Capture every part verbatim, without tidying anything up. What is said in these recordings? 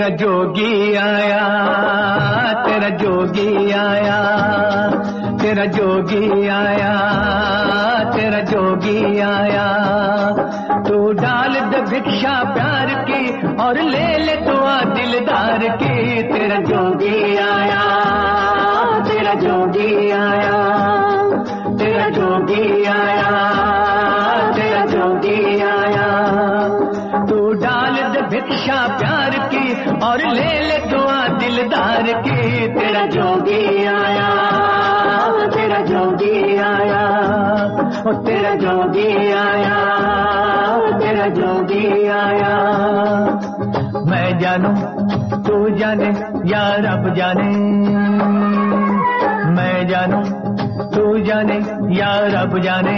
तेरा जोगी आया, तेरा जोगी आया, तेरा जोगी आया, तेरा जोगी आया। तू डाल दे भिक्षा प्यार की और ले ले दुआ दिलदार की। तेरा जोगी आया, तेरा जोगी आया, तेरा जोगी आया, तेरा जोगी आया। तू डाल दे भिक्षा प्यार की और ले ले दुआ दिलदार की। तेरा जोगी आया, तेरा जोगी आया, ओ तेरा जोगी आया, तेरा जोगी आया। मैं जानूं तू जाने या रब जाने, मैं जानूं तू जाने या रब जाने।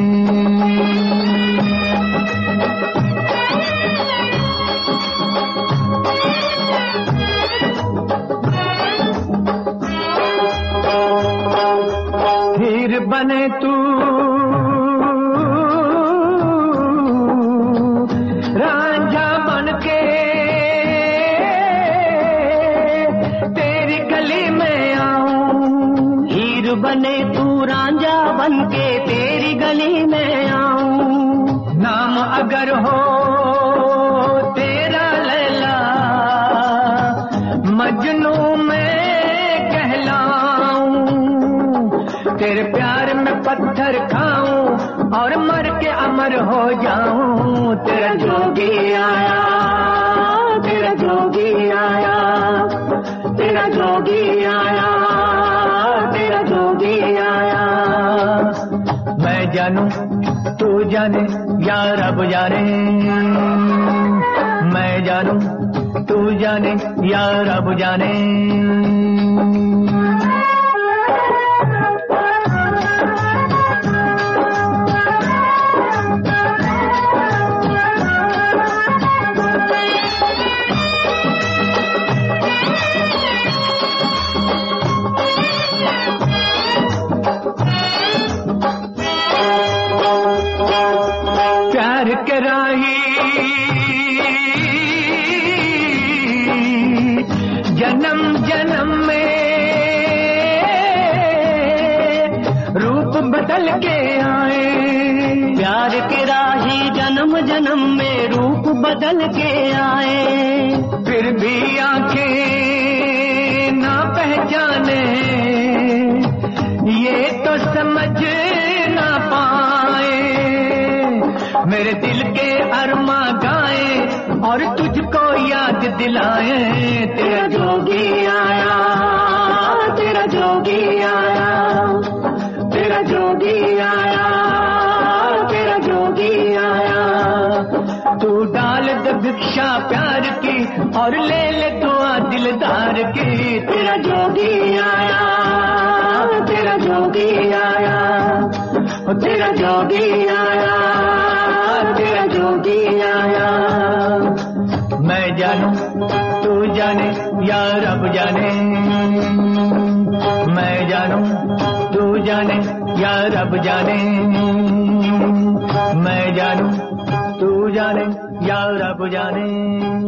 हीर बने तू रांझा बन के तेरी गली में आऊं। हीर बने तू रांझा बन के तेरी गली में आऊं। नाम अगर हो तेरा लैला मजनू में कहलाऊं। तेरे प्यार में पत्थर खाऊं और मर के अमर हो जाऊं। तेरा जोगी आया, तेरा जोगी आया, तेरा जोगी आया, तेरा जोगी आया। मैं जानूं तू जाने या रब जाने, मैं जानूं तू जाने या रब जाने। प्यार के राही जन्म जन्म में रूप बदल के आए। प्यार के राही जन्म जन्म में रूप बदल के आए। फिर भी आंखें ना पहचाने ये तो समझ ना पाए। मेरे दिल के अरमा गाए और तुझको याद दिलाए। तेरा जोगी आया, तेरा जोगी आया, तेरा जोगी आया, तेरा जोगी आया। तू डाल दे भिक्षा प्यार की और ले ले दुआ दिलदार की। तेरा जोगी आया, तेरा जोगी आया, तेरा जोगी आया, तेरा जोगी आया। मैं जानूं तू जाने या रब जाने, मैं जानूं तू जाने या रब जाने। मैं जानूं तू जाने या रब जाने,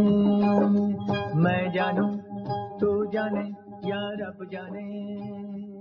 मैं जानूं तू जाने या रब जाने।